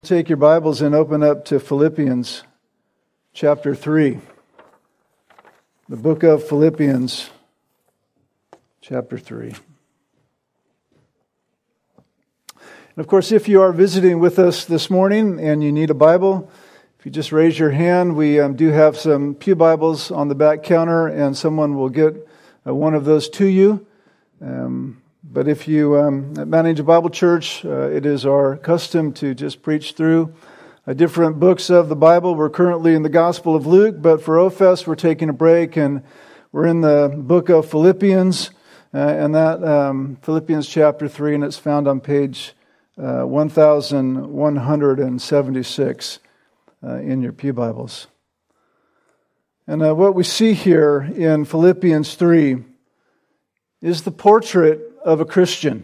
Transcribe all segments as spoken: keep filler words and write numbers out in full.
Take your Bibles and open up to Philippians chapter three. The book of Philippians chapter three. And of course, if you are visiting with us this morning and you need a Bible, if you just raise your hand, we um, do have some pew Bibles on the back counter, and someone will get uh, one of those to you. Um, But if you um, manage a Bible church, uh, it is our custom to just preach through uh, different books of the Bible. We're currently in the Gospel of Luke, but for O-Fest we're taking a break and we're in the book of Philippians, uh, and that um, Philippians chapter three, and it's found on page uh, one thousand one hundred seventy-six uh, in your pew Bibles. And uh, what we see here in Philippians three is the portrait of a Christian.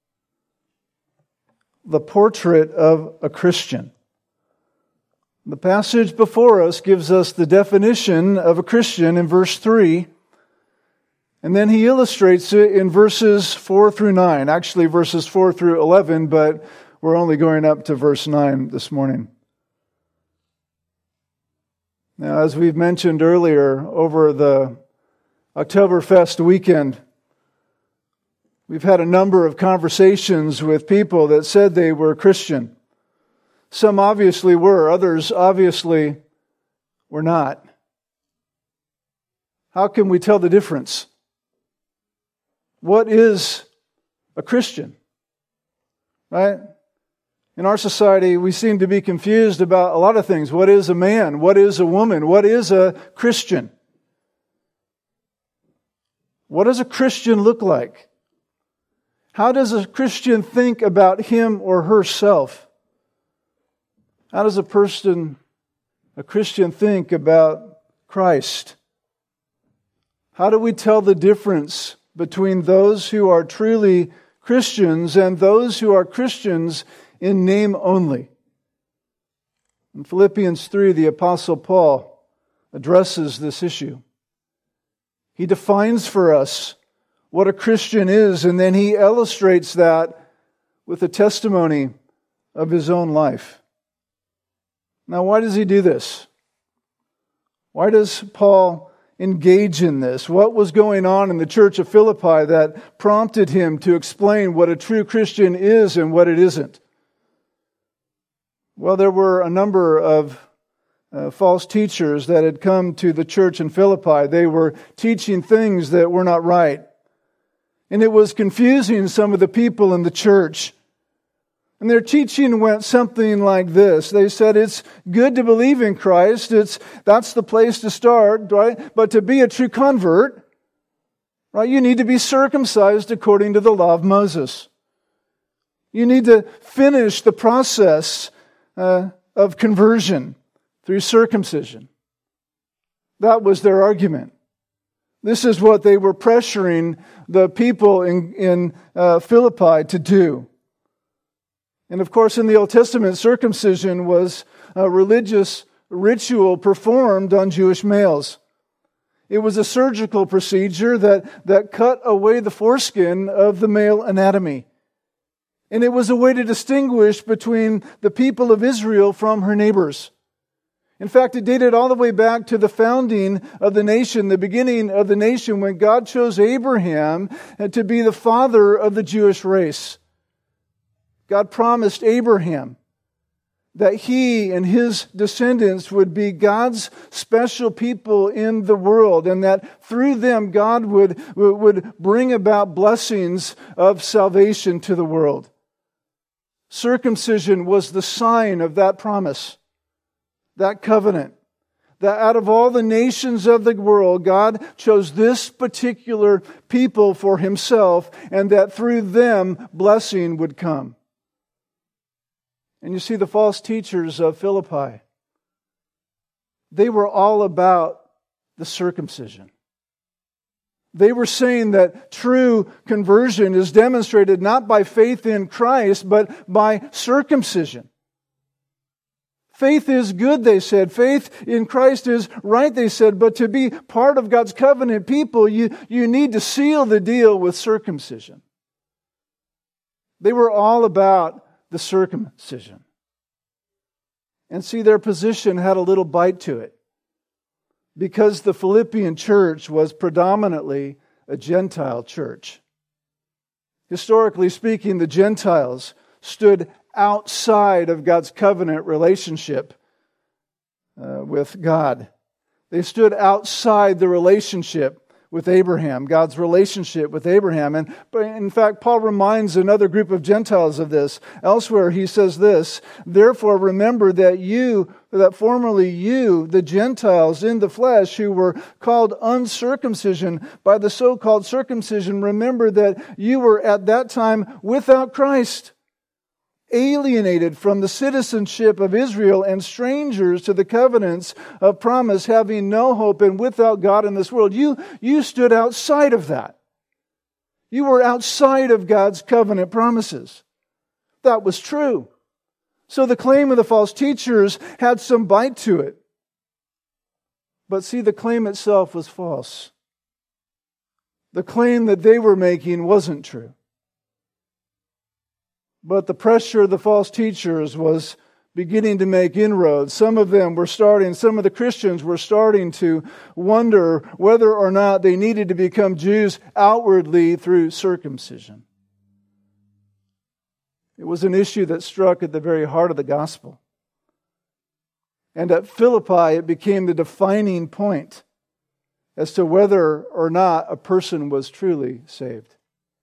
The portrait of a Christian. The passage before us gives us the definition of a Christian in verse three, and then he illustrates it in verses four through nine. Actually, verses four through eleven, but we're only going up to verse nine this morning. Now, as we've mentioned earlier, over the Oktoberfest weekend, we've had a number of conversations with people that said they were Christian. Some obviously were, others obviously were not. How can we tell the difference? What is a Christian? Right? In our society, we seem to be confused about a lot of things. What is a man? What is a woman? What is a Christian? What does a Christian look like? How does a Christian think about him or herself? How does a person, a Christian, think about Christ? How do we tell the difference between those who are truly Christians and those who are Christians in name only? In Philippians three, the Apostle Paul addresses this issue. He defines for us what a Christian is, and then he illustrates that with a testimony of his own life. Now, why does he do this? Why does Paul engage in this? What was going on in the church of Philippi that prompted him to explain what a true Christian is and what it isn't? Well, there were a number of Uh, false teachers that had come to the church in Philippi. They were teaching things that were not right. And it was confusing some of the people in the church. And their teaching went something like this. They said it's good to believe in Christ. It's that's the place to start, right? But to be a true convert, right, you need to be circumcised according to the law of Moses. You need to finish the process uh, of conversion through circumcision. That was their argument. This is what they were pressuring the people in, in uh, Philippi to do. And of course, in the Old Testament, circumcision was a religious ritual performed on Jewish males. It was a surgical procedure that, that cut away the foreskin of the male anatomy. And it was a way to distinguish between the people of Israel from her neighbors. In fact, it dated all the way back to the founding of the nation, the beginning of the nation, when God chose Abraham to be the father of the Jewish race. God promised Abraham that he and his descendants would be God's special people in the world, and that through them God would, would bring about blessings of salvation to the world. Circumcision was the sign of that promise. That covenant, that out of all the nations of the world, God chose this particular people for himself, and that through them blessing would come. And you see, the false teachers of Philippi, they were all about the circumcision. They were saying that true conversion is demonstrated not by faith in Christ, but by circumcision. Faith is good, they said. Faith in Christ is right, they said. But to be part of God's covenant people, you, you need to seal the deal with circumcision. They were all about the circumcision. And see, their position had a little bite to it, because the Philippian church was predominantly a Gentile church. Historically speaking, the Gentiles stood outside of God's covenant relationship uh, with God. They stood outside the relationship with Abraham, God's relationship with Abraham. And in fact, Paul reminds another group of Gentiles of this. Elsewhere, he says this, "Therefore remember that you, that formerly you, the Gentiles in the flesh, who were called uncircumcision by the so-called circumcision, remember that you were at that time without Christ, alienated from the citizenship of Israel and strangers to the covenants of promise, having no hope and without God in this world." You, you stood outside of that. You were outside of God's covenant promises. That was true. So the claim of the false teachers had some bite to it. But see, the claim itself was false. The claim that they were making wasn't true. But the pressure of the false teachers was beginning to make inroads. Some of them were starting, some of the Christians were starting to wonder whether or not they needed to become Jews outwardly through circumcision. It was an issue that struck at the very heart of the gospel. And at Philippi, it became the defining point as to whether or not a person was truly saved.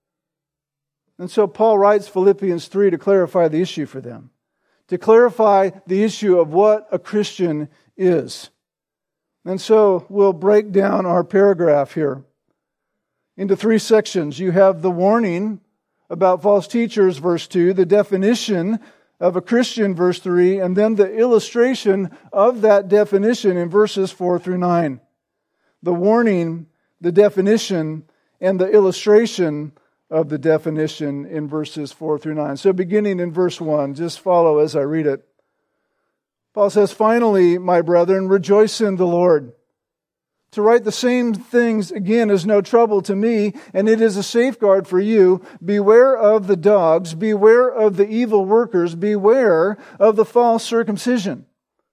And so Paul writes Philippians three to clarify the issue for them, to clarify the issue of what a Christian is. And so we'll break down our paragraph here into three sections. You have the warning about false teachers, verse two, the definition of a Christian, verse three, and then the illustration of that definition in verses four through nine. The warning, the definition, and the illustration of the definition in verses four through nine. So beginning in verse one, just follow as I read it. Paul says, "Finally, my brethren, rejoice in the Lord. To write the same things again is no trouble to me, and it is a safeguard for you. Beware of the dogs, beware of the evil workers, beware of the false circumcision.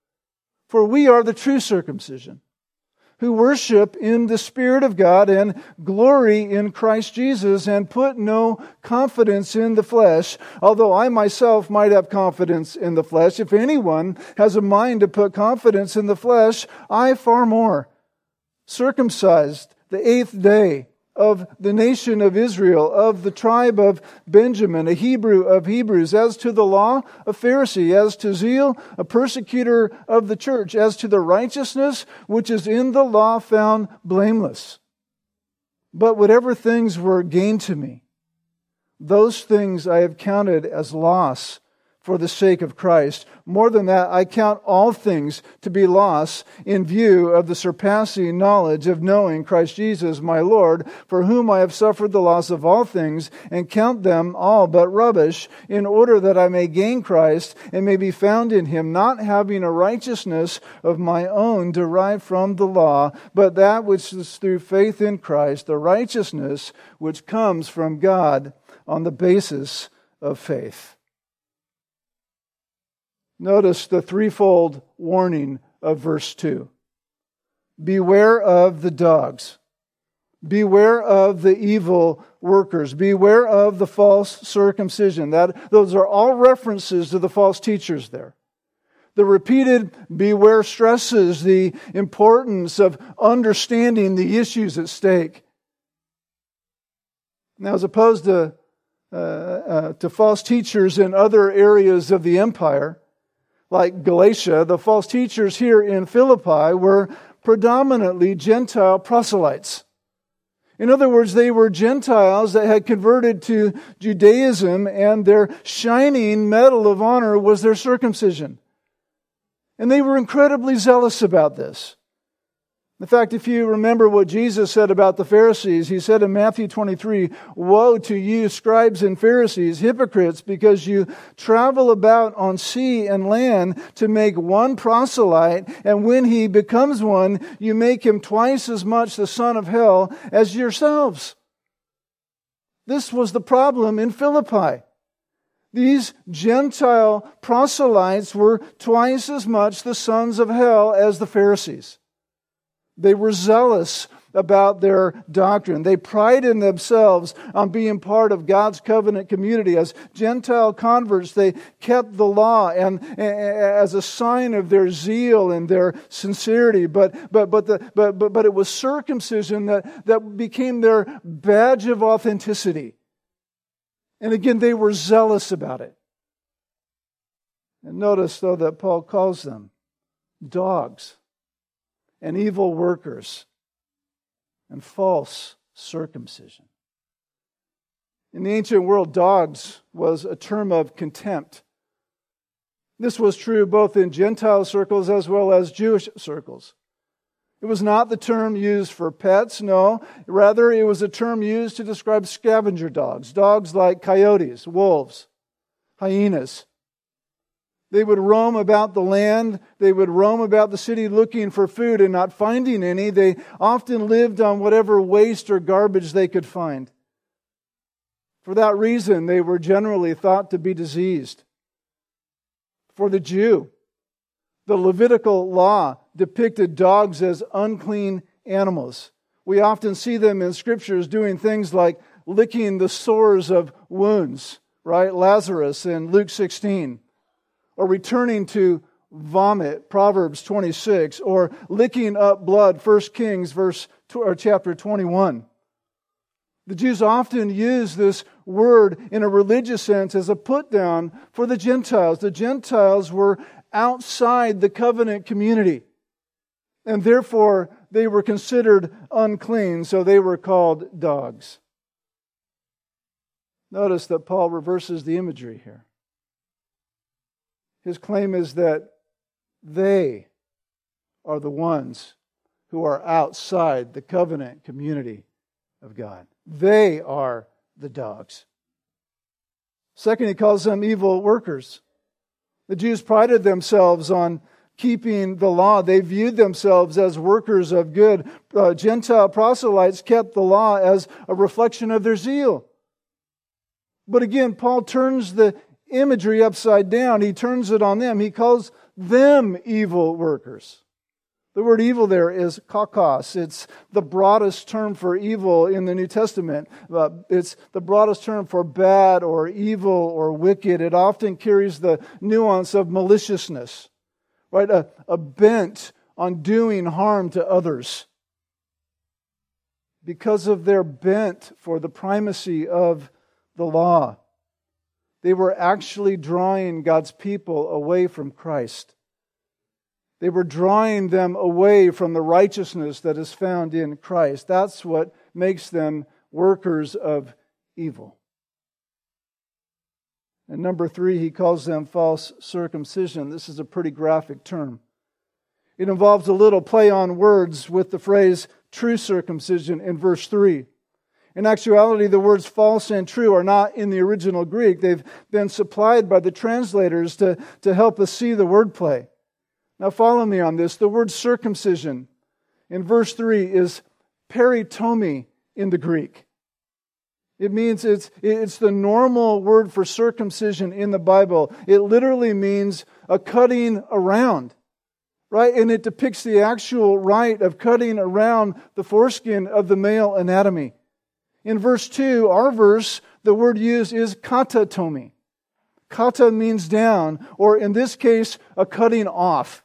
For we are the true circumcision, who worship in the Spirit of God and glory in Christ Jesus and put no confidence in the flesh, although I myself might have confidence in the flesh. If anyone has a mind to put confidence in the flesh, I far more. Circumcised the eighth day, of the nation of Israel, of the tribe of Benjamin, a Hebrew of Hebrews, as to the law, a Pharisee, as to zeal, a persecutor of the church, as to the righteousness which is in the law, found blameless. But whatever things were gained to me, those things I have counted as loss for the sake of Christ. More than that, I count all things to be loss in view of the surpassing knowledge of knowing Christ Jesus my Lord, for whom I have suffered the loss of all things, and count them all but rubbish, in order that I may gain Christ and may be found in Him, not having a righteousness of my own derived from the law, but that which is through faith in Christ, the righteousness which comes from God on the basis of faith." Notice the threefold warning of verse two. Beware of the dogs. Beware of the evil workers. Beware of the false circumcision. That, those are all references to the false teachers there. The repeated beware stresses the importance of understanding the issues at stake. Now, as opposed to, uh, uh, to false teachers in other areas of the empire, like Galatia, the false teachers here in Philippi were predominantly Gentile proselytes. In other words, they were Gentiles that had converted to Judaism, and their shining medal of honor was their circumcision. And they were incredibly zealous about this. In fact, if you remember what Jesus said about the Pharisees, He said in Matthew twenty-three, "Woe to you, scribes and Pharisees, hypocrites, because you travel about on sea and land to make one proselyte, and when he becomes one, you make him twice as much the son of hell as yourselves." This was the problem in Philippi. These Gentile proselytes were twice as much the sons of hell as the Pharisees. They were zealous about their doctrine. They prided themselves on being part of God's covenant community. As Gentile converts, they kept the law and, and as a sign of their zeal and their sincerity. But but but the but but, but it was circumcision that, that became their badge of authenticity. And again, they were zealous about it. And notice, though, that Paul calls them dogs and evil workers and false circumcision. In the ancient world, dogs was a term of contempt. This was true both in Gentile circles as well as Jewish circles. It was not the term used for pets, no. Rather, it was a term used to describe scavenger dogs, dogs like coyotes, wolves, hyenas. They would roam about the land. They would roam about the city looking for food and not finding any. They often lived on whatever waste or garbage they could find. For that reason, they were generally thought to be diseased. For the Jew, the Levitical law depicted dogs as unclean animals. We often see them in scriptures doing things like licking the sores of wounds, right? Lazarus in Luke sixteen. Or returning to vomit, Proverbs twenty-six, or licking up blood, First Kings verse or chapter twenty-one. The Jews often use this word in a religious sense as a put-down for the Gentiles. The Gentiles were outside the covenant community, and therefore they were considered unclean, so they were called dogs. Notice that Paul reverses the imagery here. His claim is that they are the ones who are outside the covenant community of God. They are the dogs. Second, he calls them evil workers. The Jews prided themselves on keeping the law. They viewed themselves as workers of good. Uh, Gentile proselytes kept the law as a reflection of their zeal. But again, Paul turns the imagery upside down. He turns it on them. He calls them evil workers. The word evil there is kakos. It's the broadest term for evil in the New Testament. Uh, it's the broadest term for bad or evil or wicked. It often carries the nuance of maliciousness, right? A, a bent on doing harm to others. Because of their bent for the primacy of the law, they were actually drawing God's people away from Christ. They were drawing them away from the righteousness that is found in Christ. That's what makes them workers of evil. And number three, he calls them false circumcision. This is a pretty graphic term. It involves a little play on words with the phrase true circumcision in verse three. In actuality, the words false and true are not in the original Greek. They've been supplied by the translators to, to help us see the wordplay. Now follow me on this. The word circumcision in verse three is peritomi in the Greek. It means it's, it's the normal word for circumcision in the Bible. It literally means a cutting around, right? And it depicts the actual rite of cutting around the foreskin of the male anatomy. In verse two, our verse, the word used is katatomi. Kata means down, or in this case, a cutting off.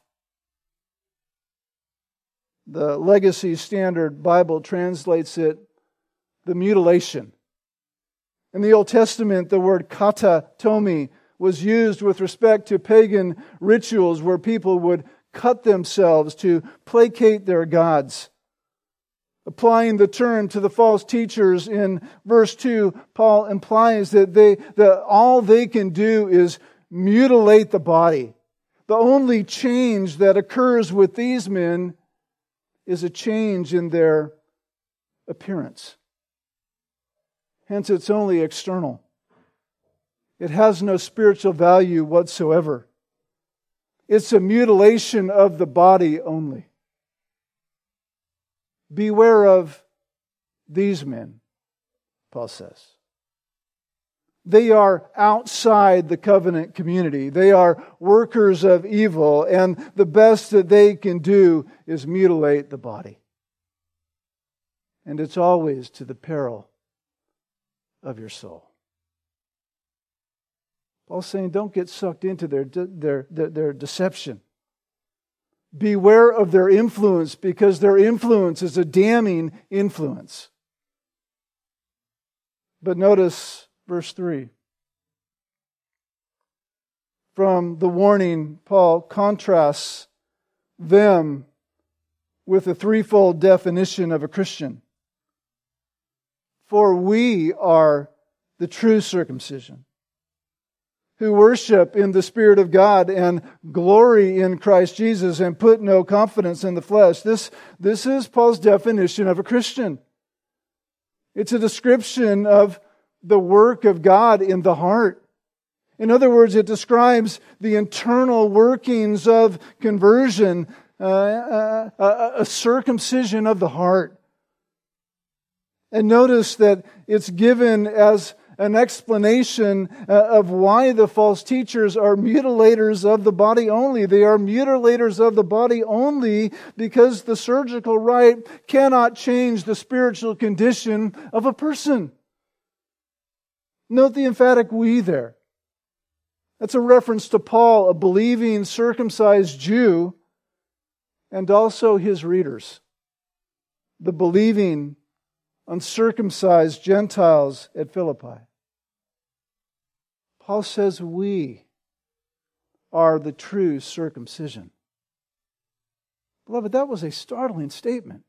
The Legacy Standard Bible translates it, the mutilation. In the Old Testament, the word katatomi was used with respect to pagan rituals where people would cut themselves to placate their gods. Applying the term to the false teachers in verse two, Paul implies that they that all they can do is mutilate the body. The only change that occurs with these men is a change in their appearance. Hence, it's only external. It has no spiritual value whatsoever. It's a mutilation of the body only. Beware of these men, Paul says. They are outside the covenant community. They are workers of evil, and the best that they can do is mutilate the body. And it's always to the peril of your soul. Paul's saying, don't get sucked into their, their, their, their deception. Beware of their influence, because their influence is a damning influence. But notice verse three. From the warning, Paul contrasts them with a threefold definition of a Christian. For we are the true circumcision, who worship in the Spirit of God and glory in Christ Jesus and put no confidence in the flesh. This, this is Paul's definition of a Christian. It's a description of the work of God in the heart. In other words, it describes the internal workings of conversion, uh, uh, a, a circumcision of the heart. And notice that it's given as an explanation of why the false teachers are mutilators of the body only. They are mutilators of the body only because the surgical rite cannot change the spiritual condition of a person. Note the emphatic we there. That's a reference to Paul, a believing circumcised Jew, and also his readers, the believing uncircumcised Gentiles at Philippi. Paul says we are the true circumcision. Beloved, that was a startling statement.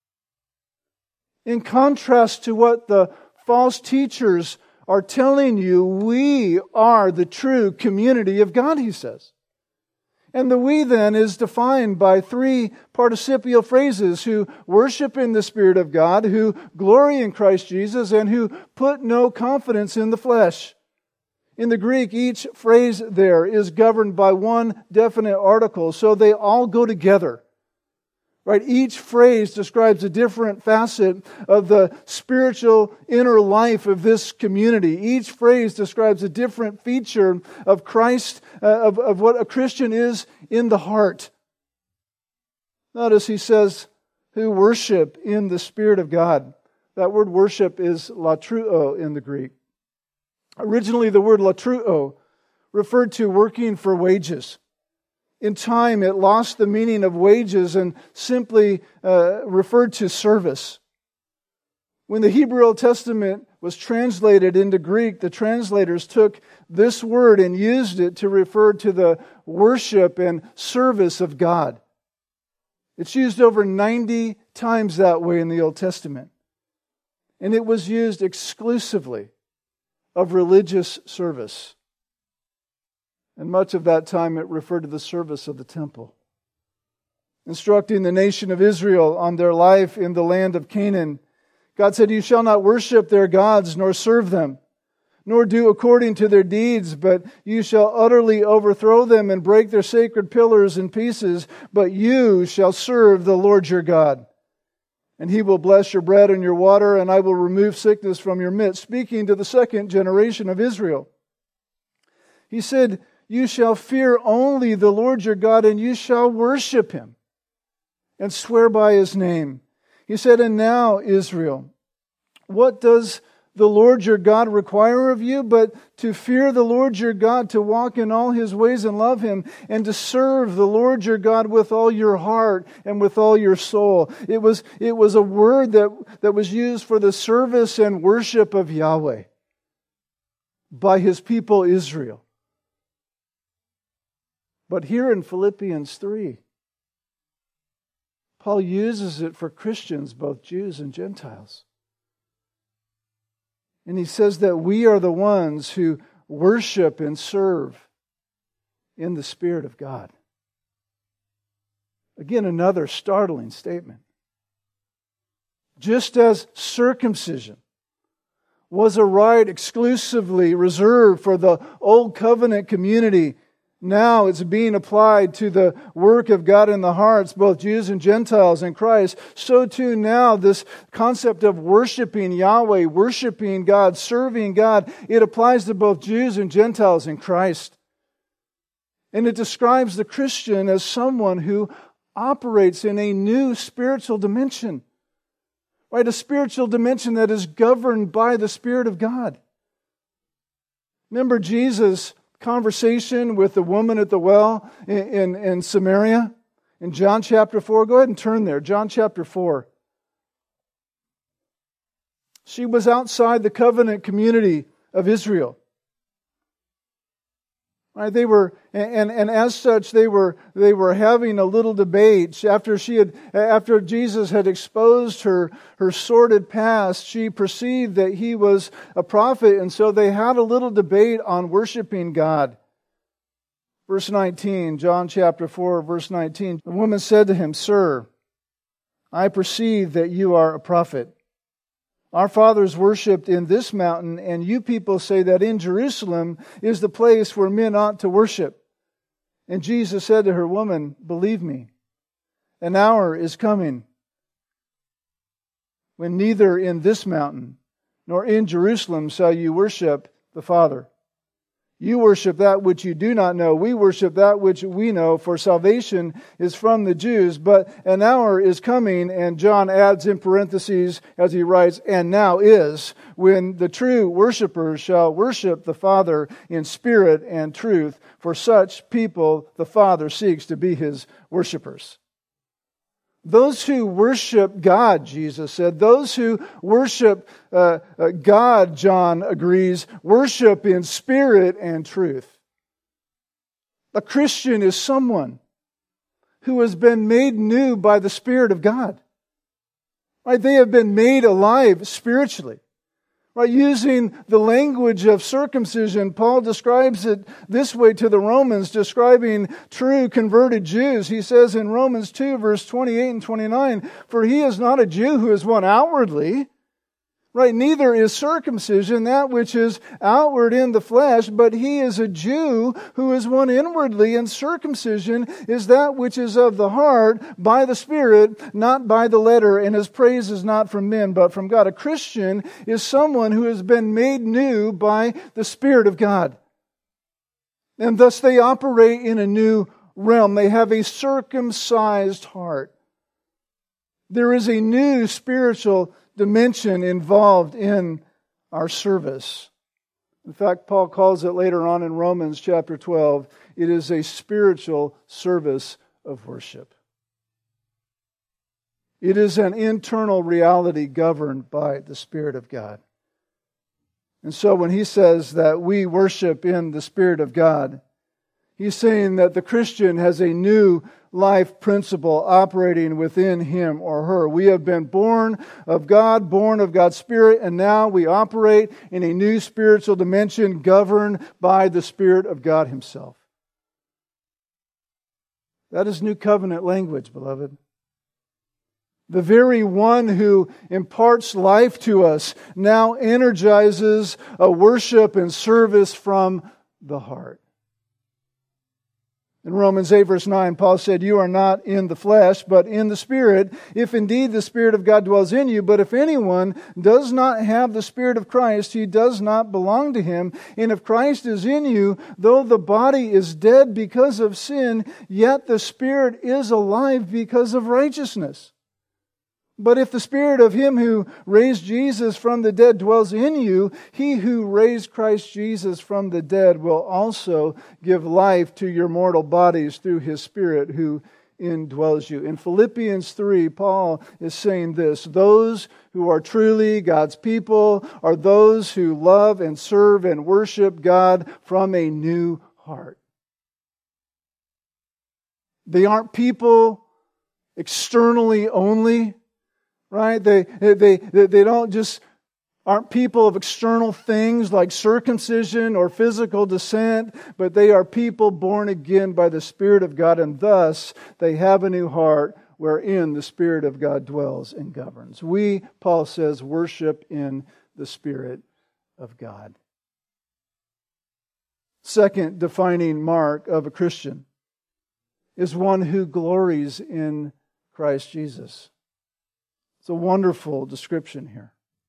In contrast to what the false teachers are telling you, we are the true community of God, he says. And the we then is defined by three participial phrases: who worship in the Spirit of God, who glory in Christ Jesus, and who put no confidence in the flesh. In the Greek, each phrase there is governed by one definite article, so they all go together. Right? Each phrase describes a different facet of the spiritual inner life of this community. Each phrase describes a different feature of Christ, uh, of, of what a Christian is in the heart. Notice he says, who worship in the Spirit of God. That word worship is latruo in the Greek. Originally, the word latruo referred to working for wages. In time, it lost the meaning of wages and simply uh, referred to service. When the Hebrew Old Testament was translated into Greek, the translators took this word and used it to refer to the worship and service of God. It's used over ninety times that way in the Old Testament. And it was used exclusively of religious service. And much of that time it referred to the service of the temple. Instructing the nation of Israel on their life in the land of Canaan, God said, you shall not worship their gods nor serve them, nor do according to their deeds, but you shall utterly overthrow them and break their sacred pillars in pieces, but you shall serve the Lord your God. And He will bless your bread and your water, and I will remove sickness from your midst. Speaking to the second generation of Israel. He said, you shall fear only the Lord your God, and you shall worship Him and swear by His name. He said, and now, Israel, what does the Lord your God require of you but to fear the Lord your God, to walk in all His ways and love Him, and to serve the Lord your God with all your heart and with all your soul? It was, it was a word that, that was used for the service and worship of Yahweh by His people Israel. But here in Philippians three, Paul uses it for Christians, both Jews and Gentiles. And he says that we are the ones who worship and serve in the Spirit of God. Again, another startling statement. Just as circumcision was a rite exclusively reserved for the Old Covenant community, Now it's being applied to the work of God in the hearts, both Jews and Gentiles in Christ. So too now this concept of worshiping Yahweh, worshiping God, serving God, it applies to both Jews and Gentiles in Christ. And it describes the Christian as someone who operates in a new spiritual dimension. Right? A spiritual dimension that is governed by the Spirit of God. Remember Jesus' conversation with the woman at the well in, in, in Samaria in John chapter four. Go ahead and turn there. John chapter four. She was outside the covenant community of Israel. Right? They were, and, and as such, they were they were having a little debate after she had after Jesus had exposed her her sordid past. She perceived that he was a prophet, and so they had a little debate on worshiping God. Verse nineteen, John chapter four, verse nineteen. The woman said to him, "Sir, I perceive that you are a prophet. Our fathers worshipped in this mountain, and you people say that in Jerusalem is the place where men ought to worship." And Jesus said to her, "Woman, believe me, an hour is coming when neither in this mountain nor in Jerusalem shall you worship the Father. You worship that which you do not know. We worship that which we know, for salvation is from the Jews. But an hour is coming," and John adds in parentheses as he writes, "and now is, when the true worshipers shall worship the Father in spirit and truth. For such people the Father seeks to be His worshipers." Those who worship God, Jesus said, those who worship uh, uh, God, John agrees, worship in spirit and truth. A Christian is someone who has been made new by the Spirit of God. Right? They have been made alive spiritually. Right? Using the language of circumcision, Paul describes it this way to the Romans, describing true converted Jews. He says in Romans two, verse twenty-eight and twenty-nine, "For he is not a Jew who is one outwardly, right? Neither is circumcision that which is outward in the flesh, but he is a Jew who is one inwardly, and circumcision is that which is of the heart by the Spirit, not by the letter, and his praise is not from men, but from God." A Christian is someone who has been made new by the Spirit of God. And thus they operate in a new realm. They have a circumcised heart. There is a new spiritual dimension involved in our service. In fact, Paul calls it later on in Romans chapter twelve, it is a spiritual service of worship. It is an internal reality governed by the Spirit of God. And so when he says that we worship in the Spirit of God, he's saying that the Christian has a new life principle operating within him or her. We have been born of God, born of God's Spirit, and now we operate in a new spiritual dimension governed by the Spirit of God Himself. That is new covenant language, beloved. The very one who imparts life to us now energizes a worship and service from the heart. In Romans eight verse nine, Paul said, "You are not in the flesh, but in the Spirit, if indeed the Spirit of God dwells in you. But if anyone does not have the Spirit of Christ, he does not belong to Him. And if Christ is in you, though the body is dead because of sin, yet the Spirit is alive because of righteousness. But if the Spirit of Him who raised Jesus from the dead dwells in you, He who raised Christ Jesus from the dead will also give life to your mortal bodies through His Spirit who indwells you." In Philippians three, Paul is saying this: those who are truly God's people are those who love and serve and worship God from a new heart. They aren't people externally only. Right? They, they, they don't just, aren't people of external things like circumcision or physical descent, but they are people born again by the Spirit of God, and thus they have a new heart wherein the Spirit of God dwells and governs. We, Paul says, worship in the Spirit of God. Second defining mark of a Christian is one who glories in Christ Jesus. It's a wonderful description here.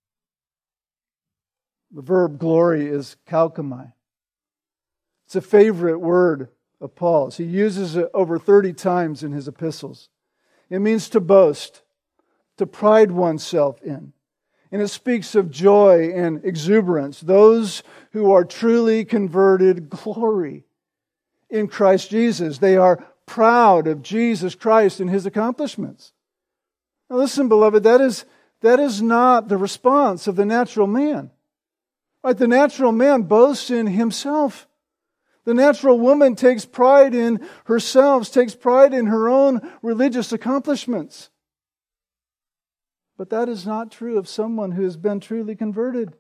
The verb glory is kalkamai. It's a favorite word of Paul's. He uses it over thirty times in his epistles. It means to boast, to pride oneself in. And it speaks of joy and exuberance. Those who are truly converted glory in Christ Jesus. They are proud of Jesus Christ and His accomplishments. Now listen, beloved, that is, that is not the response of the natural man. Right? The natural man boasts in himself. The natural woman takes pride in herself, takes pride in her own religious accomplishments. But that is not true of someone who has been truly converted.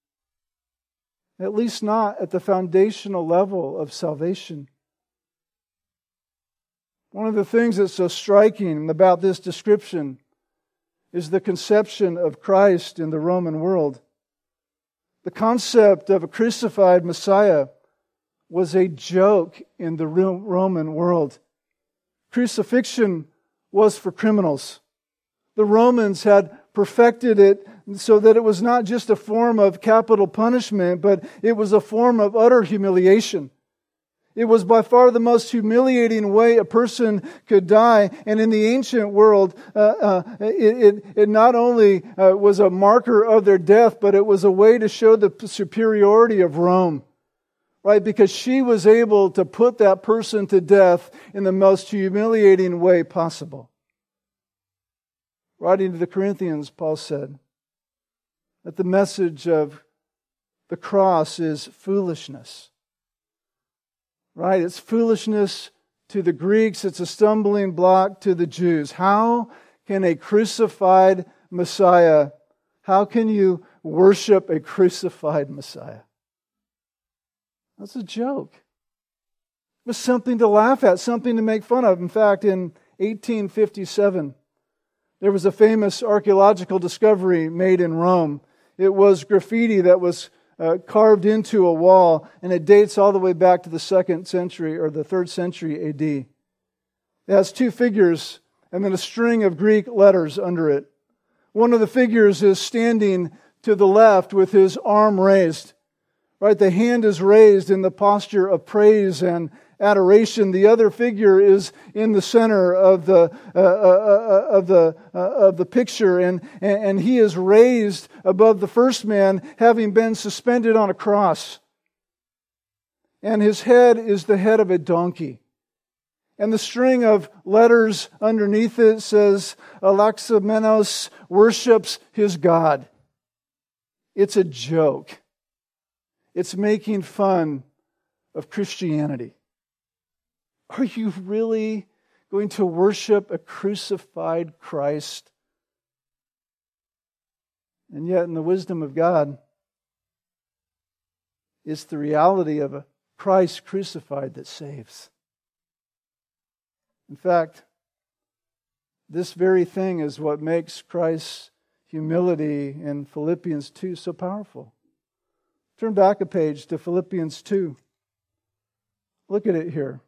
At least not at the foundational level of salvation. One of the things that's so striking about this description is the conception of Christ in the Roman world. The concept of a crucified Messiah was a joke in the Roman world. Crucifixion was for criminals. The Romans had perfected it so that it was not just a form of capital punishment, but it was a form of utter humiliation. It was by far the most humiliating way a person could die. And in the ancient world, uh, uh, it, it, it not only uh, was a marker of their death, but it was a way to show the superiority of Rome. Right? Because she was able to put that person to death in the most humiliating way possible. Writing to the Corinthians, Paul said that the message of the cross is foolishness. Right? It's foolishness to the Greeks. It's a stumbling block to the Jews. How can a crucified Messiah, how can you worship a crucified Messiah? That's a joke. It was something to laugh at, something to make fun of. In fact, in eighteen fifty-seven, there was a famous archaeological discovery made in Rome. It was graffiti that was uh, carved into a wall, and it dates all the way back to the second century or the third century A D. It has two figures and then a string of Greek letters under it. One of the figures is standing to the left with his arm raised. Right, the hand is raised in the posture of praise and adoration. The other figure is in the center of the uh, uh, of the uh, of the picture, and and he is raised above the first man, having been suspended on a cross. And his head is the head of a donkey. And the string of letters underneath it says, Alexamenos worships his God. It's a joke. It's making fun of Christianity. Are you really going to worship a crucified Christ? And yet, in the wisdom of God, it's the reality of a Christ crucified that saves. In fact, this very thing is what makes Christ's humility in Philippians two so powerful. Turn back a page to Philippians two. Look at it here.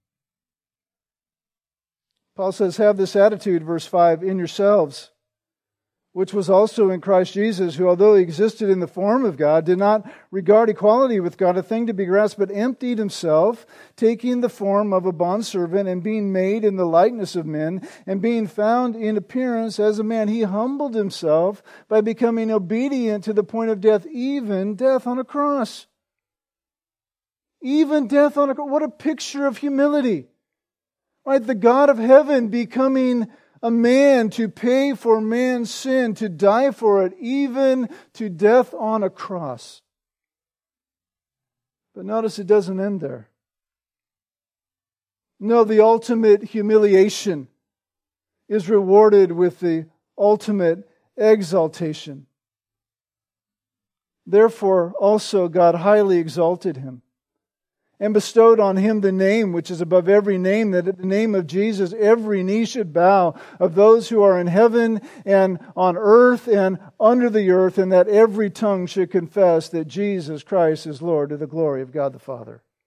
Paul says, have this attitude, verse five, in yourselves, which was also in Christ Jesus, who, although he existed in the form of God, did not regard equality with God a thing to be grasped, but emptied himself, taking the form of a bondservant, and being made in the likeness of men, and being found in appearance as a man, he humbled himself by becoming obedient to the point of death, even death on a cross. Even death on a cross. What a picture of humility. Right? The God of heaven becoming a man to pay for man's sin, to die for it, even to death on a cross. But notice it doesn't end there. No, the ultimate humiliation is rewarded with the ultimate exaltation. Therefore, also God highly exalted him and bestowed on him the name which is above every name, that at the name of Jesus every knee should bow, of those who are in heaven and on earth and under the earth, and that every tongue should confess that Jesus Christ is Lord, to the glory of God the Father.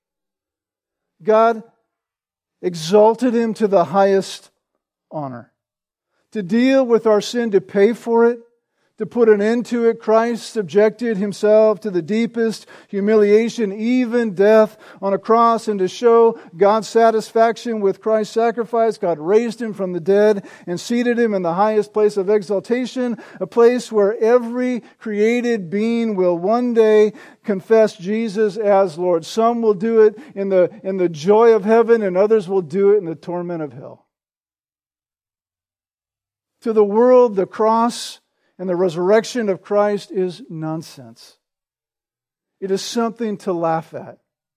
God exalted him to the highest honor. To deal with our sin, to pay for it, to put an end to it, Christ subjected himself to the deepest humiliation, even death on a cross. And to show God's satisfaction with Christ's sacrifice, God raised him from the dead and seated him in the highest place of exaltation, a place where every created being will one day confess Jesus as Lord. Some will do it in the, in the joy of heaven, and others will do it in the torment of hell. To the world, the cross and the resurrection of Christ is nonsense. It is something to laugh at.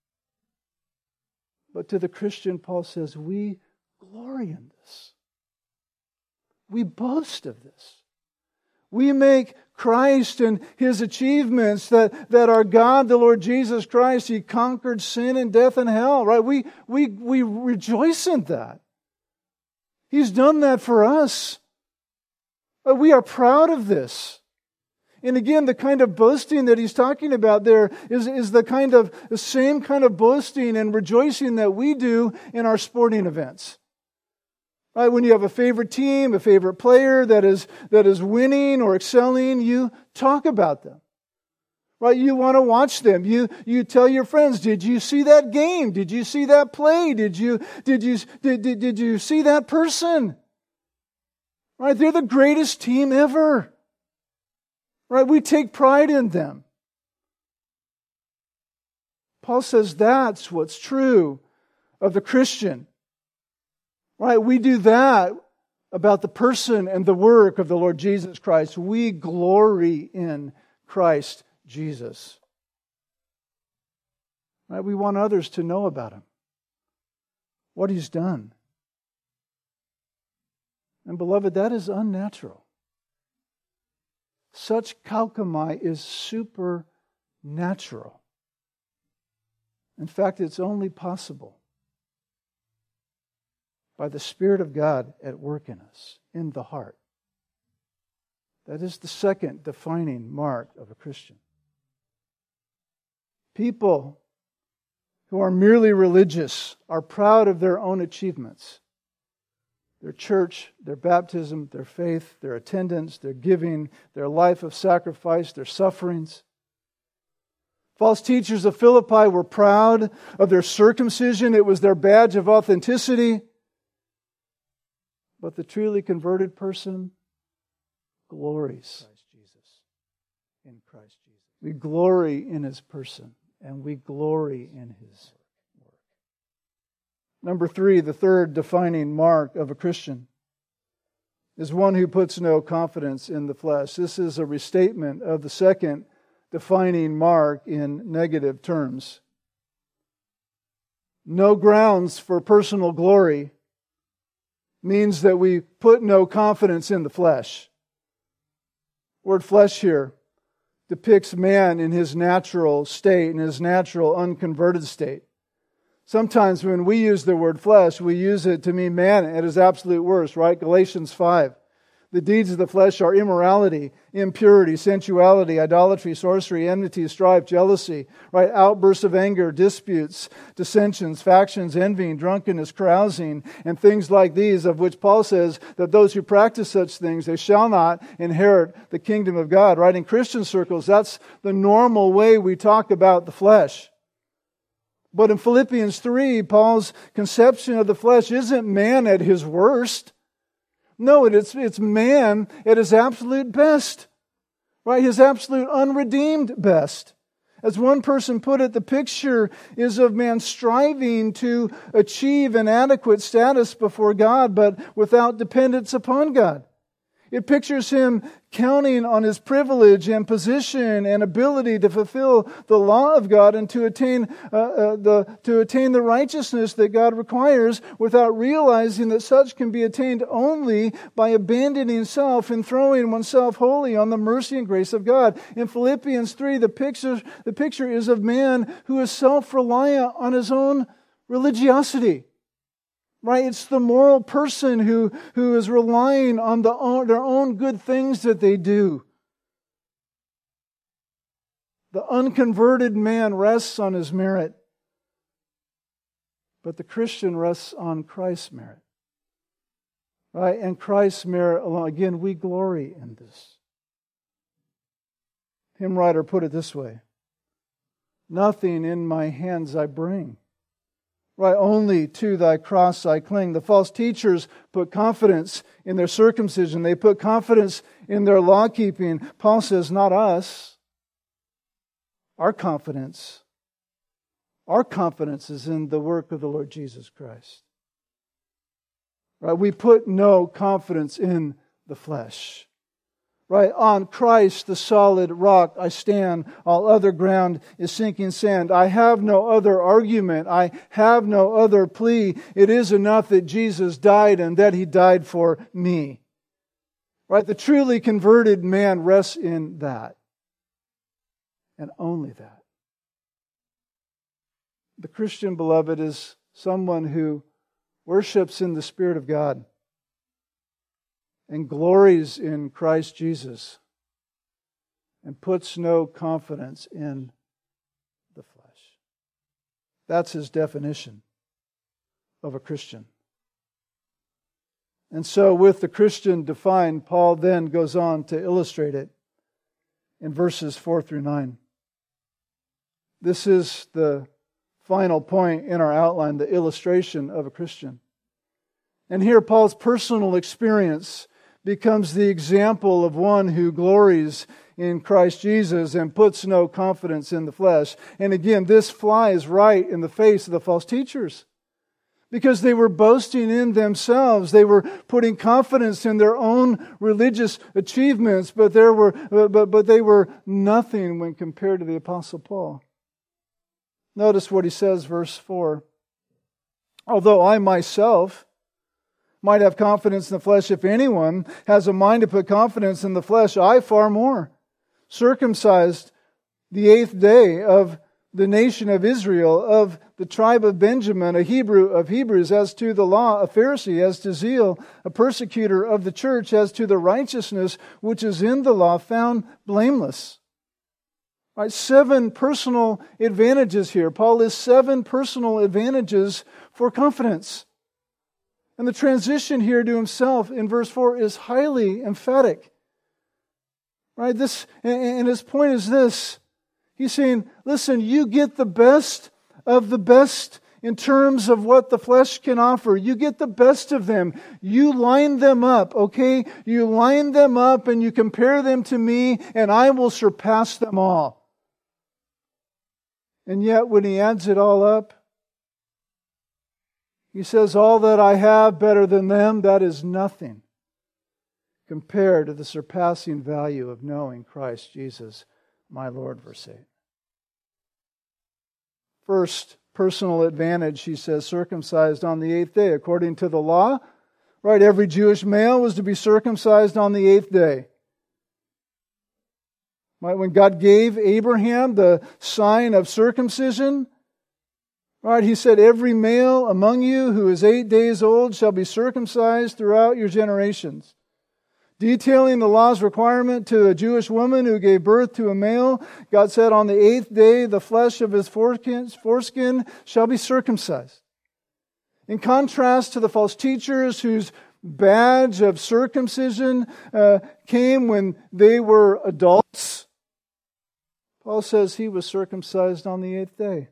But to the Christian, Paul says, we glory in this. We boast of this. We make Christ and His achievements, that, that our God, the Lord Jesus Christ, He conquered sin and death and hell, right? We, we, we rejoice in that. He's done that for us. We are proud of this. And again, the kind of boasting that he's talking about there is, is the kind of the same kind of boasting and rejoicing that we do in our sporting events. Right? When you have a favorite team, a favorite player that is that is winning or excelling, you talk about them. Right? You want to watch them. You you tell your friends, did you see that game? Did you see that play? Did you did you did, did, did you see that person? Right? They're the greatest team ever. Right? We take pride in them. Paul says that's what's true of the Christian. Right? We do that about the person and the work of the Lord Jesus Christ. We glory in Christ Jesus. Right? We want others to know about Him, what He's done. And beloved, that is unnatural. Such kalkamai is supernatural. In fact, it's only possible by the Spirit of God at work in us, in the heart. That is the second defining mark of a Christian. People who are merely religious are proud of their own achievements. Their church, their baptism, their faith, their attendance, their giving, their life of sacrifice, their sufferings. False teachers of Philippi were proud of their circumcision. It was their badge of authenticity. But the truly converted person glories Christ Jesus. In Christ Jesus. We glory in His person, and we glory in His work. Number three, the third defining mark of a Christian is one who puts no confidence in the flesh. This is a restatement of the second defining mark in negative terms. No grounds for personal glory means that we put no confidence in the flesh. The word flesh here depicts man in his natural state, in his natural unconverted state. Sometimes when we use the word flesh, we use it to mean man at his absolute worst, right? Galatians five. The deeds of the flesh are immorality, impurity, sensuality, idolatry, sorcery, enmity, strife, jealousy, right? Outbursts of anger, disputes, dissensions, factions, envying, drunkenness, carousing, and things like these, of which Paul says that those who practice such things, they shall not inherit the kingdom of God, right? In Christian circles, that's the normal way we talk about the flesh. But in Philippians three, Paul's conception of the flesh isn't man at his worst. No, it's, it's man at his absolute best. Right? His absolute unredeemed best. As one person put it, the picture is of man striving to achieve an adequate status before God, but without dependence upon God. It pictures him counting on his privilege and position and ability to fulfill the law of God and to attain uh, uh, the to attain the righteousness that God requires, without realizing that such can be attained only by abandoning self and throwing oneself wholly on the mercy and grace of God. In Philippians three, the picture the picture is of man who is self-reliant on his own religiosity. Right? It's the moral person who, who is relying on the own, their own good things that they do. The unconverted man rests on his merit. But the Christian rests on Christ's merit. Right? And Christ's merit alone. Again, we glory in this. Hymn writer put it this way: nothing in my hands I bring. Right, only to thy cross I cling. The false teachers put confidence in their circumcision. They put confidence in their law keeping. Paul says, not us. Our confidence, our confidence is in the work of the Lord Jesus Christ. Right, we put no confidence in the flesh. Right, on Christ, the solid rock, I stand. All other ground is sinking sand. I have no other argument. I have no other plea. It is enough that Jesus died and that He died for me. Right, the truly converted man rests in that. And only that. The Christian, beloved, is someone who worships in the Spirit of God and glories in Christ Jesus and puts no confidence in the flesh. That's his definition of a Christian. And so with the Christian defined, Paul then goes on to illustrate it in verses four through nine. This is the final point in our outline, the illustration of a Christian. And here Paul's personal experience becomes the example of one who glories in Christ Jesus and puts no confidence in the flesh. And again, this flies right in the face of the false teachers, because they were boasting in themselves. They were putting confidence in their own religious achievements, but there were but, but they were nothing when compared to the Apostle Paul. Notice what he says, verse four. Although I myself might have confidence in the flesh, if anyone has a mind to put confidence in the flesh, I far more. Circumcised the eighth day of the nation of Israel, of the tribe of Benjamin, a Hebrew of Hebrews, as to the law, a Pharisee, as to zeal, a persecutor of the church, as to the righteousness which is in the law, found blameless. All right, seven personal advantages here. Paul lists seven personal advantages for confidence. And the transition here to himself in verse four is highly emphatic. Right? This, and his point is this. He's saying, listen, you get the best of the best in terms of what the flesh can offer. You get the best of them. You line them up, okay? You line them up and you compare them to me, and I will surpass them all. And yet when he adds it all up, he says, all that I have better than them, that is nothing compared to the surpassing value of knowing Christ Jesus, my Lord, verse eight. First personal advantage, he says, circumcised on the eighth day. According to the law, right, every Jewish male was to be circumcised on the eighth day. Right, when God gave Abraham the sign of circumcision, right, he said, every male among you who is eight days old shall be circumcised throughout your generations. Detailing the law's requirement to a Jewish woman who gave birth to a male, God said, on the eighth day the flesh of his foreskin, foreskin shall be circumcised. In contrast to the false teachers whose badge of circumcision uh, came when they were adults, Paul says he was circumcised on the eighth day.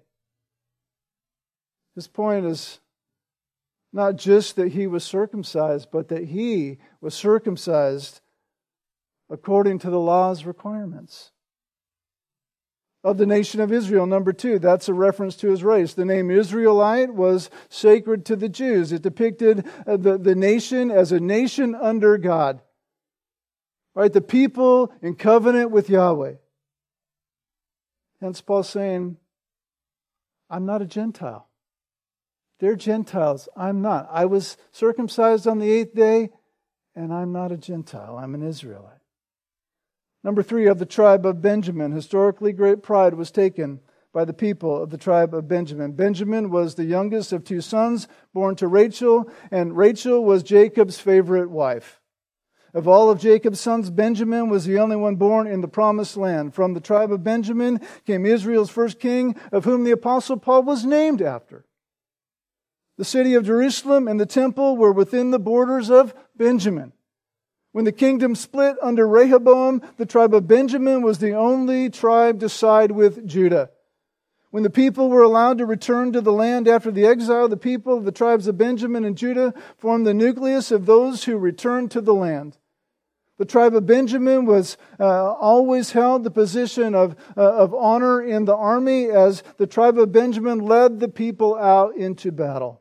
His point is not just that he was circumcised, but that he was circumcised according to the law's requirements. Of the nation of Israel, number two, that's a reference to his race. The name Israelite was sacred to the Jews. It depicted the, the nation as a nation under God. Right? The people in covenant with Yahweh. Hence Paul's saying, I'm not a Gentile. They're Gentiles. I'm not. I was circumcised on the eighth day, and I'm not a Gentile. I'm an Israelite. Number three, of the tribe of Benjamin. Historically, great pride was taken by the people of the tribe of Benjamin. Benjamin was the youngest of two sons born to Rachel, and Rachel was Jacob's favorite wife. Of all of Jacob's sons, Benjamin was the only one born in the promised land. From the tribe of Benjamin came Israel's first king, of whom the Apostle Paul was named after. The city of Jerusalem and the temple were within the borders of Benjamin. When the kingdom split under Rehoboam, the tribe of Benjamin was the only tribe to side with Judah. When the people were allowed to return to the land after the exile, the people of the tribes of Benjamin and Judah formed the nucleus of those who returned to the land. The tribe of Benjamin was uh, always held the position of, uh, of honor in the army as the tribe of Benjamin led the people out into battle.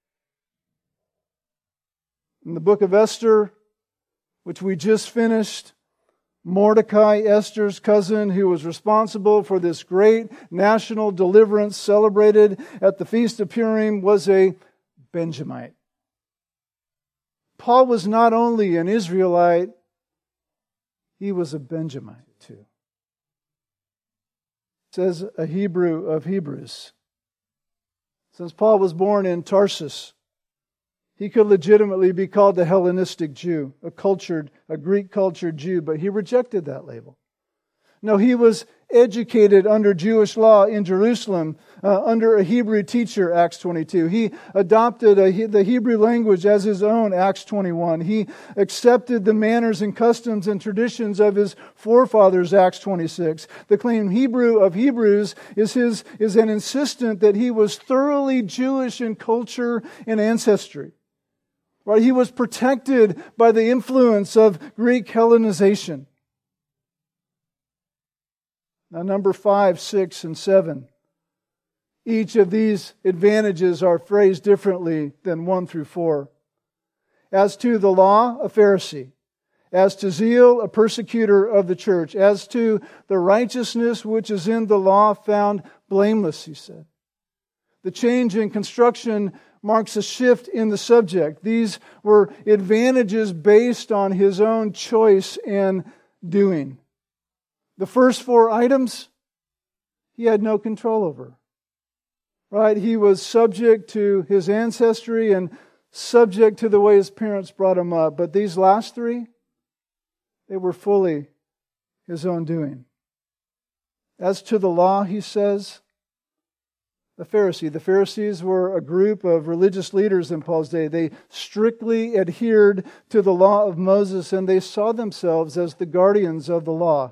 In the book of Esther, which we just finished, Mordecai, Esther's cousin, who was responsible for this great national deliverance celebrated at the Feast of Purim, was a Benjamite. Paul was not only an Israelite, he was a Benjamite too. It says a Hebrew of Hebrews. Since Paul was born in Tarsus, he could legitimately be called a Hellenistic Jew, a cultured, a Greek-cultured Jew, but he rejected that label. No, he was educated under Jewish law in Jerusalem, uh, under a Hebrew teacher, Acts twenty-two. He adopted a, the Hebrew language as his own, Acts twenty-one. He accepted the manners and customs and traditions of his forefathers, Acts twenty-six. The claim Hebrew of Hebrews is his is an insistent that he was thoroughly Jewish in culture and ancestry. Right? He was protected by the influence of Greek Hellenization. Now, number five, six, and seven. Each of these advantages are phrased differently than one through four. As to the law, a Pharisee. As to zeal, a persecutor of the church. As to the righteousness which is in the law, found blameless, he said. The change in construction marks a shift in the subject. These were advantages based on his own choice and doing. The first four items, he had no control over. Right? He was subject to his ancestry and subject to the way his parents brought him up. But these last three, they were fully his own doing. As to the law, he says, the Pharisee. The Pharisees were a group of religious leaders in Paul's day. They strictly adhered to the law of Moses, and they saw themselves as the guardians of the law.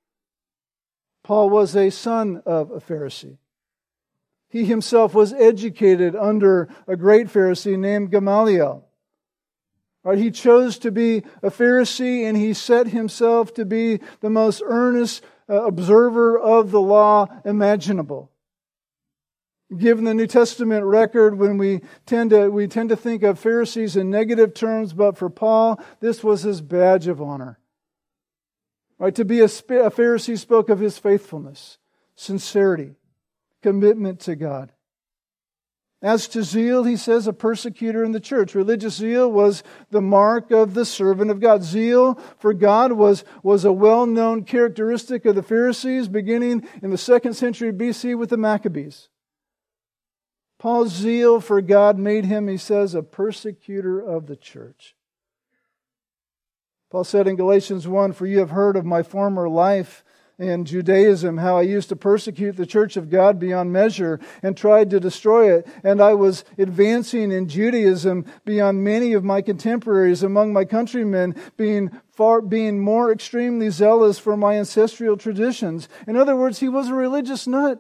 Paul was a son of a Pharisee. He himself was educated under a great Pharisee named Gamaliel. Right? He chose to be a Pharisee, and he set himself to be the most earnest uh, observer of the law imaginable. Given the New Testament record, when we tend to we tend to think of Pharisees in negative terms, but for Paul, this was his badge of honor. Right? To be a, a Pharisee spoke of his faithfulness, sincerity, commitment to God. As to zeal, he says, a persecutor in the church. Religious zeal was the mark of the servant of God. Zeal for God was, was a well-known characteristic of the Pharisees, beginning in the second century B C with the Maccabees. Paul's zeal for God made him, he says, a persecutor of the church. Paul said in Galatians one, "For you have heard of my former life in Judaism, how I used to persecute the church of God beyond measure and tried to destroy it. And I was advancing in Judaism beyond many of my contemporaries among my countrymen, being far, being more extremely zealous for my ancestral traditions." In other words, he was a religious nut.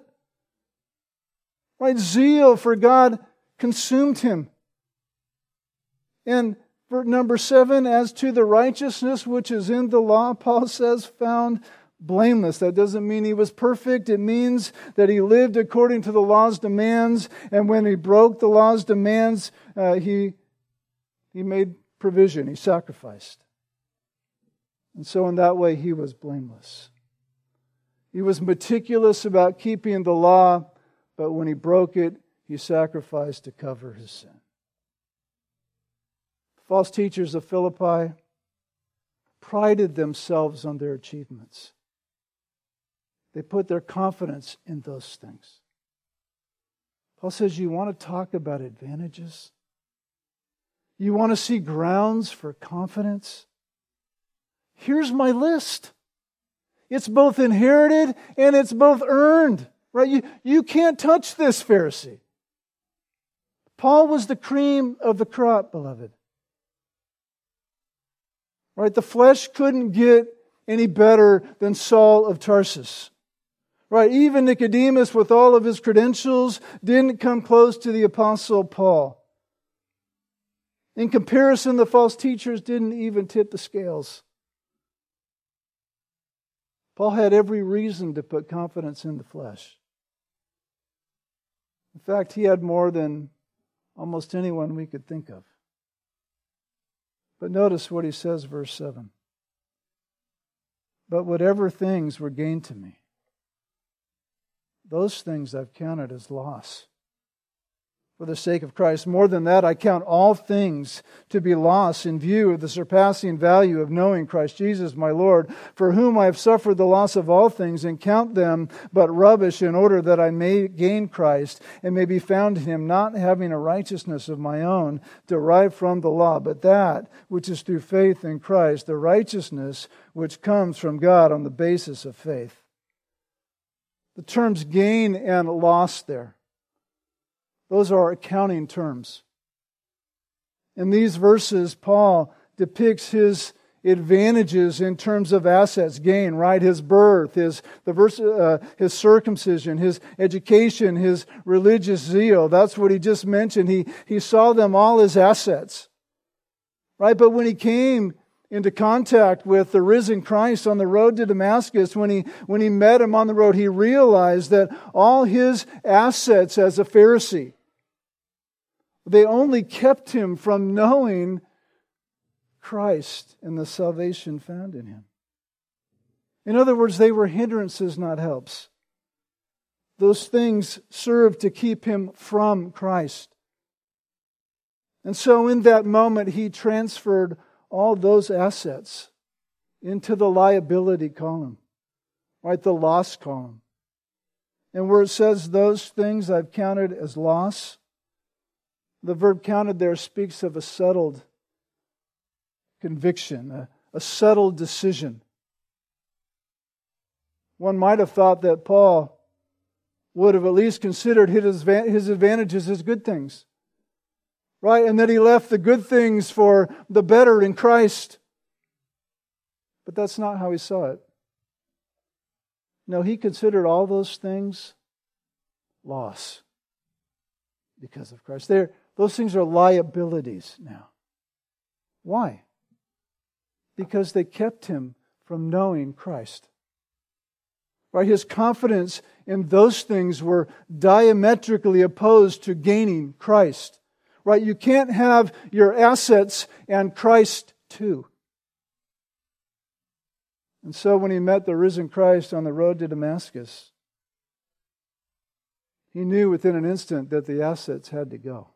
Right? Zeal for God consumed him. And for number seven, as to the righteousness which is in the law, Paul says, found blameless. That doesn't mean he was perfect. It means that he lived according to the law's demands. And when he broke the law's demands, uh, he, he made provision. He sacrificed. And so in that way, he was blameless. He was meticulous about keeping the law, but when he broke it, he sacrificed to cover his sin. False teachers of Philippi prided themselves on their achievements. They put their confidence in those things. Paul says, you want to talk about advantages? You want to see grounds for confidence? Here's my list. It's both inherited and it's both earned. Right? You, you can't touch this, Pharisee. Paul was the cream of the crop, beloved. Right? The flesh couldn't get any better than Saul of Tarsus. Right? Even Nicodemus, with all of his credentials, didn't come close to the Apostle Paul. In comparison, the false teachers didn't even tip the scales. Paul had every reason to put confidence in the flesh. In fact, he had more than almost anyone we could think of. But notice what he says, verse seven. But whatever things were gained to me, those things I've counted as loss for the sake of Christ. More than that, I count all things to be loss in view of the surpassing value of knowing Christ Jesus my Lord, for whom I have suffered the loss of all things, and count them but rubbish, in order that I may gain Christ and may be found in Him, not having a righteousness of my own derived from the law, but that which is through faith in Christ, the righteousness which comes from God on the basis of faith. The terms gain and loss there, those are accounting terms. In these verses, Paul depicts his advantages in terms of assets gain, right? His birth, his the verse, uh, his circumcision, his education, his religious zeal. That's what he just mentioned. He he saw them all as assets, right? But when he came into contact with the risen Christ on the road to Damascus, when he when he met Him on the road, he realized that all his assets as a Pharisee, they only kept him from knowing Christ and the salvation found in Him. In other words, they were hindrances, not helps. Those things served to keep him from Christ. And so in that moment, he transferred all those assets into the liability column, right? The loss column. And where it says, those things I've counted as loss, the verb counted there speaks of a settled conviction, a, a settled decision. One might have thought that Paul would have at least considered his his advantages as good things. Right? And that he left the good things for the better in Christ. But that's not how he saw it. No, he considered all those things loss because of Christ. They're, those things are liabilities now. Why? Because they kept him from knowing Christ. Right? His confidence in those things were diametrically opposed to gaining Christ. Right? You can't have your assets and Christ too. And so when he met the risen Christ on the road to Damascus, he knew within an instant that the assets had to go.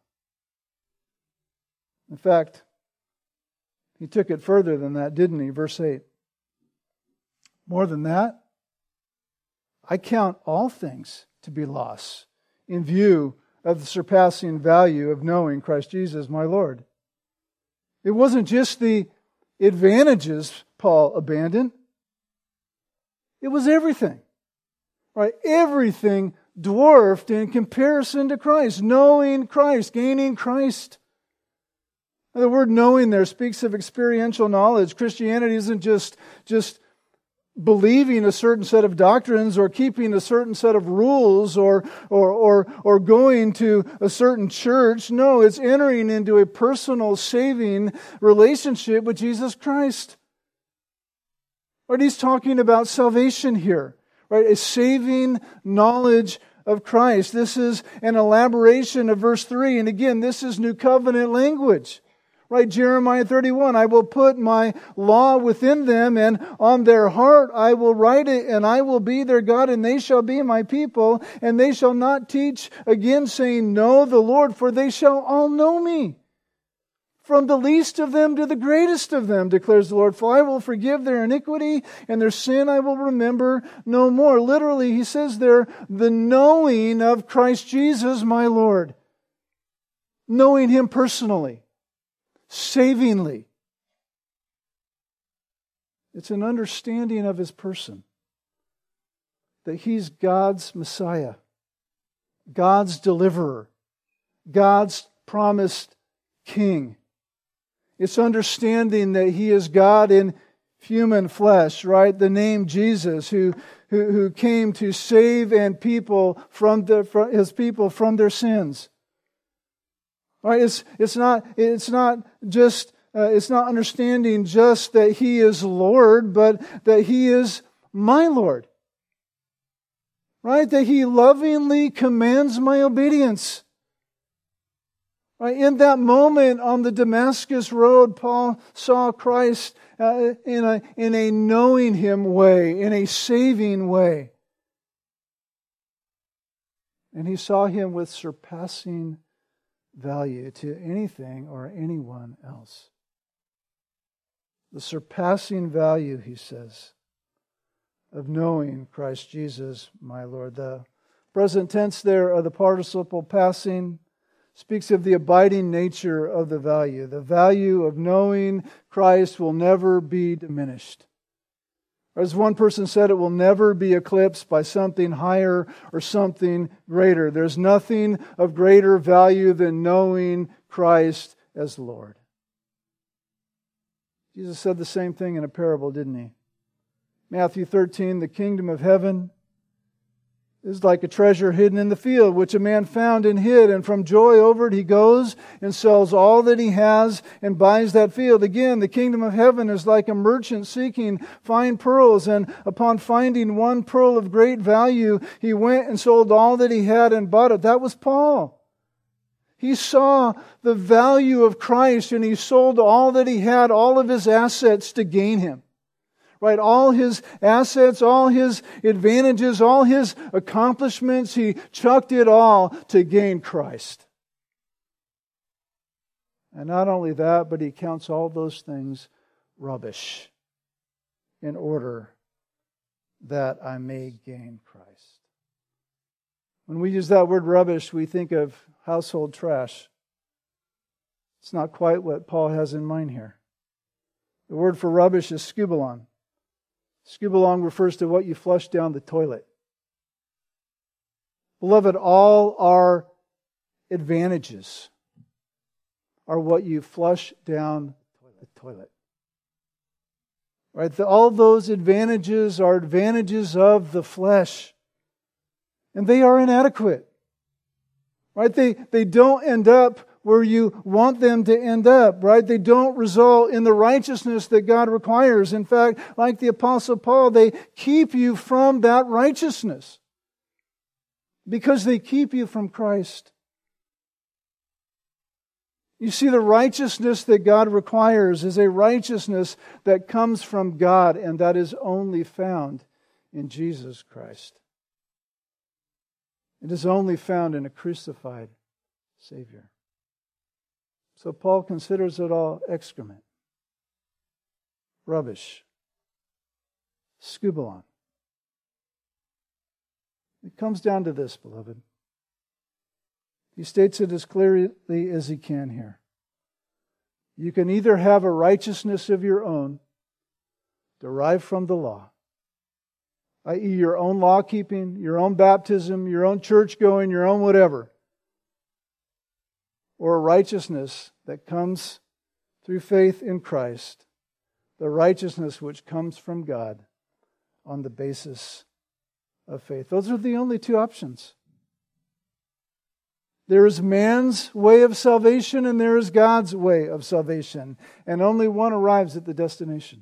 In fact, he took it further than that, didn't he? Verse eight. More than that, I count all things to be loss in view of the surpassing value of knowing Christ Jesus, my Lord. It wasn't just the advantages Paul abandoned. It was everything. Right? Everything dwarfed in comparison to Christ. Knowing Christ, gaining Christ. The word knowing there speaks of experiential knowledge. Christianity isn't just, just believing a certain set of doctrines or keeping a certain set of rules or, or, or, or going to a certain church. No, it's entering into a personal saving relationship with Jesus Christ. Right? He's talking about salvation here. Right? A saving knowledge of Christ. This is an elaboration of verse three. And again, this is New Covenant language. Right, Jeremiah thirty-one, I will put my law within them, and on their heart I will write it, and I will be their God, and they shall be my people, and they shall not teach again, saying, know the Lord, for they shall all know me. From the least of them to the greatest of them, declares the Lord, for I will forgive their iniquity, and their sin I will remember no more. Literally, he says there, the knowing of Christ Jesus, my Lord. Knowing Him personally. Savingly. It's an understanding of His person. That He's God's Messiah. God's deliverer. God's promised King. It's understanding that He is God in human flesh, right? The name Jesus, who who, who came to save and people from the from His people from their sins. Right? It's it's not it's not just uh, it's not understanding just that He is Lord, but that He is my Lord. Right? That He lovingly commands my obedience. Right? In that moment on the Damascus road, Paul saw Christ uh, in a in a knowing Him way, in a saving way. And he saw Him with surpassing value to anything or anyone else. The surpassing value, he says, of knowing Christ Jesus, my Lord. The present tense there of the participle passing speaks of the abiding nature of the value. The value of knowing Christ will never be diminished. As one person said, it will never be eclipsed by something higher or something greater. There's nothing of greater value than knowing Christ as Lord. Jesus said the same thing in a parable, didn't He? Matthew thirteen, the kingdom of heaven is like a treasure hidden in the field, which a man found and hid. And from joy over it, he goes and sells all that he has and buys that field. Again, the kingdom of heaven is like a merchant seeking fine pearls. And upon finding one pearl of great value, he went and sold all that he had and bought it. That was Paul. He saw the value of Christ and he sold all that he had, all of his assets to gain Him. Right, all his assets, all his advantages, all his accomplishments, he chucked it all to gain Christ. And not only that, but he counts all those things rubbish in order that I may gain Christ. When we use that word rubbish, we think of household trash. It's not quite what Paul has in mind here. The word for rubbish is skubalon. Skubalon refers to what you flush down the toilet. Beloved, all our advantages are what you flush down the toilet. Right? The, all those advantages are advantages of the flesh. And they are inadequate. Right? They, they don't end up where you want them to end up, right? They don't result in the righteousness that God requires. In fact, like the Apostle Paul, they keep you from that righteousness because they keep you from Christ. You see, the righteousness that God requires is a righteousness that comes from God, and that is only found in Jesus Christ. It is only found in a crucified Savior. So Paul considers it all excrement, rubbish, skubalon. It comes down to this, beloved. He states it as clearly as he can here. You can either have a righteousness of your own, derived from the law, that is your own law keeping, your own baptism, your own church going, your own whatever, or a righteousness that comes through faith in Christ, the righteousness which comes from God on the basis of faith. Those are the only two options. There is man's way of salvation and there is God's way of salvation, and only one arrives at the destination.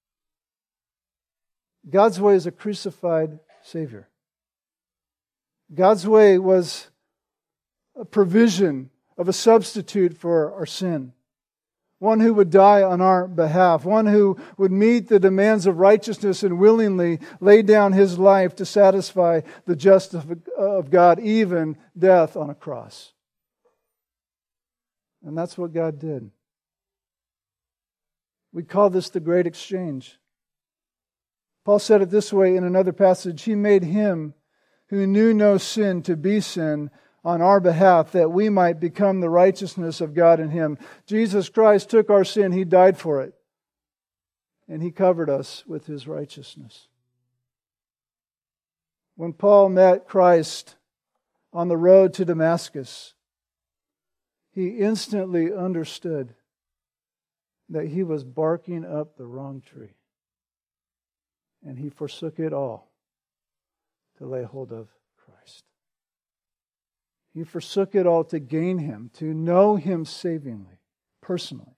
God's way is a crucified Savior. God's way was a provision of a substitute for our sin. One who would die on our behalf. One who would meet the demands of righteousness and willingly lay down His life to satisfy the justice of God, even death on a cross. And that's what God did. We call this the great exchange. Paul said it this way in another passage. He made Him who knew no sin to be sin on our behalf, that we might become the righteousness of God in Him. Jesus Christ took our sin. He died for it. And He covered us with His righteousness. When Paul met Christ on the road to Damascus, he instantly understood that he was barking up the wrong tree. And he forsook it all to lay hold of Christ. He forsook it all to gain Him, to know Him savingly, personally.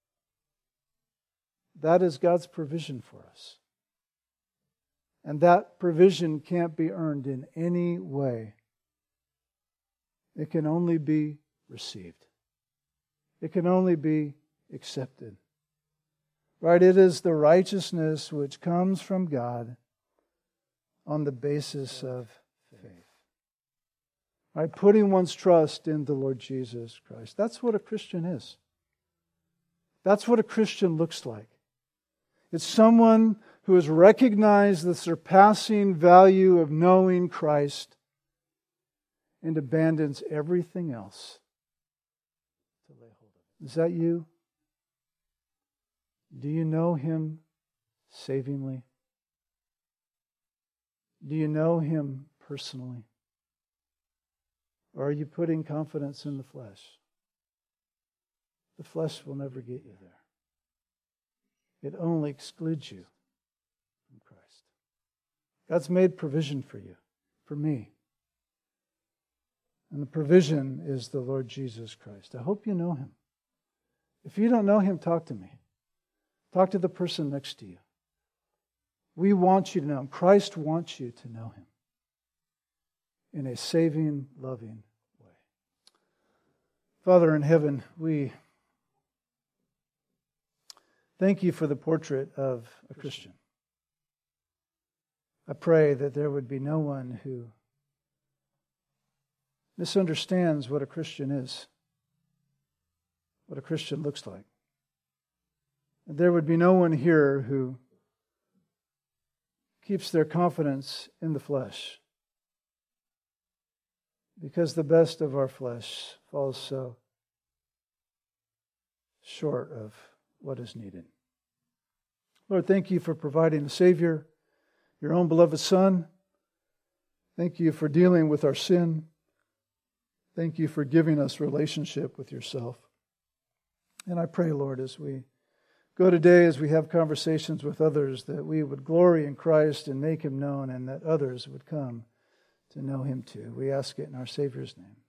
That is God's provision for us. And that provision can't be earned in any way. It can only be received. It can only be accepted. Right? It is the righteousness which comes from God on the basis of faith. Right? Putting one's trust in the Lord Jesus Christ. That's what a Christian is. That's what a Christian looks like. It's someone who has recognized the surpassing value of knowing Christ and abandons everything else to lay hold of it. Is that you? Do you know Him savingly? Do you know Him personally? Or are you putting confidence in the flesh? The flesh will never get you there. It only excludes you from Christ. God's made provision for you, for me. And the provision is the Lord Jesus Christ. I hope you know Him. If you don't know Him, talk to me. Talk to the person next to you. We want you to know Him. Christ wants you to know Him in a saving, loving way. Father in heaven, we thank You for the portrait of a Christian. I pray that there would be no one who misunderstands what a Christian is, what a Christian looks like. And there would be no one here who keeps their confidence in the flesh, because the best of our flesh falls so short of what is needed. Lord, thank You for providing a Savior, Your own beloved Son. Thank You for dealing with our sin. Thank You for giving us relationship with Yourself. And I pray, Lord, as we go today, as we have conversations with others, that we would glory in Christ and make Him known, and that others would come to know Him too. We ask it in our Savior's name.